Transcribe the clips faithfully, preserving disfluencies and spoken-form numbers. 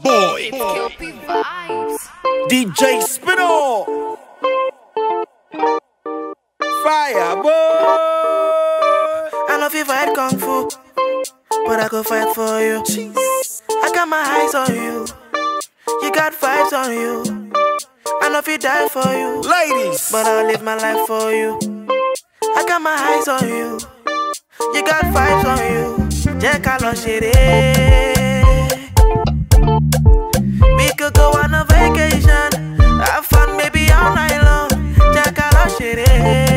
boy D J Spinall, fire boy. I know if you fight kung fu, but I could fight for you. I got my eyes on you, you got vibes on you. I know if you die for you, Ladies, but I'll live my life for you. I got my eyes on you, you got vibes on you. Jẹ́ ká lọ ṣeré. We could go on a vacation, have fun maybe all night long. Jẹ́ ká lọ ṣeré.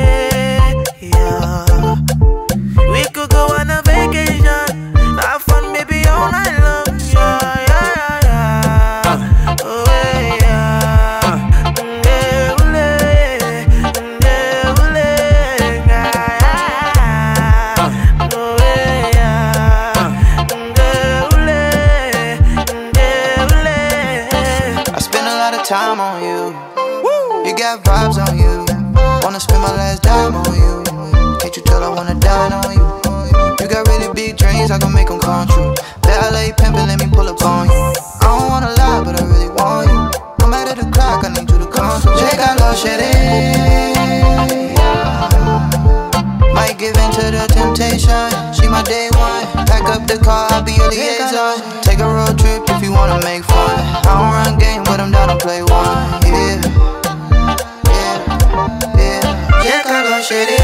Yeah. We could go on a vacation, have fun maybe all night long. Yeah, yeah, yeah, yeah. Oh, yeah. Mm, ule, mm, ule, yeah, yeah. Oh, yeah. Mm, ule, mm, ule. I spend a lot of time on you. You got vibes on you. Wanna spend my last dime on you. Can't you tell I wanna dine on you? You got really big dreams, I can make them come true. Valet pimpin', let me pull up on you. I don't wanna lie, but I really want you. No matter the clock, I need you to come through. Check out Lil Shitty. Might give in to the temptation. She my day one. Pack up the car, I'll be your liaison. Take a road trip if you wanna make fun. I don't run game, but I'm down to play one. Yeah, yeah, yeah. Check out Lil Shitty.